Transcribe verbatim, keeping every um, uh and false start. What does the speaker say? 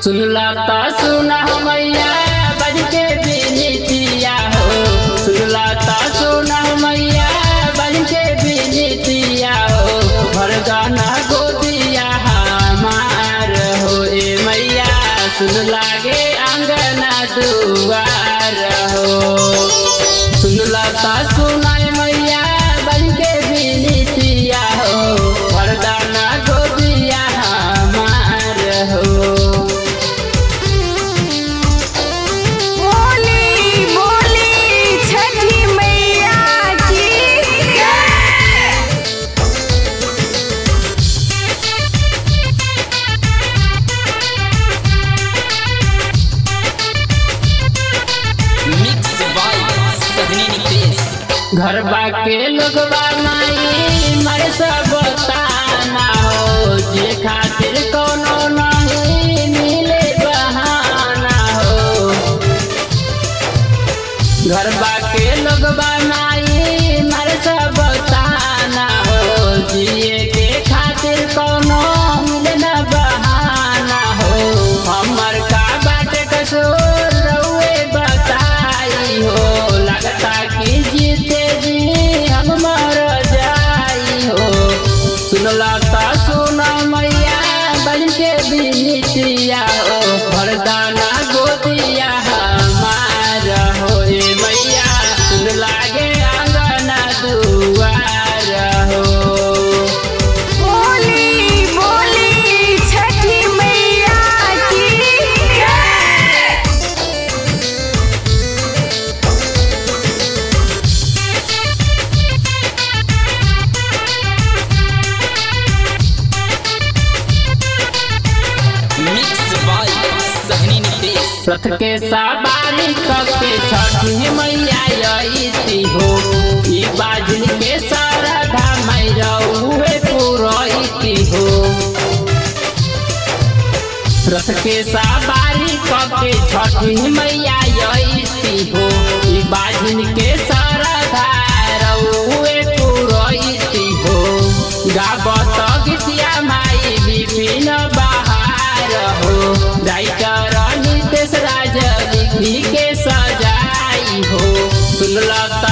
सुनला ता सुना मैया बज के बिनतिया हो। सुनला ता सुना मैया बज के बिनतिया हो। भर गाना गोदिया हमार हो ए मैया सुन लागे आंगना दुआर हो। सुनला ता सुना मैया बज के बिनतिया हो। भर गाना गोदिया हमार हो। घर बाके लोग माई मर सब ताना हो। जे खातिर कोनो नहीं मिले बहाना हो। घर बाके लोग माई मर सब ताना हो। जिए के खातिर कोनो मिले न बहाना हो। हमर का बाटे कसूर रउए बताई हो। लगता कि जीते सुनला ता सुना मैया बन के बिनतिया हो। भरदाना गोदिया हमार हो ए मैया सुन लागे आंगना दुआर हो। बोली बोली छठी मैया की रथ के सवारी करके छठी मैया आईती हो। ई बाजन के सारा मैरउए पुरैती हो। रथ के सवारी करके छठी मैया आईती हो। ई बाजन के सारा रउए पुरैती हो। गावत गीतिया माई विपिन बहार हो। राइटर के सजाई हो। सुनला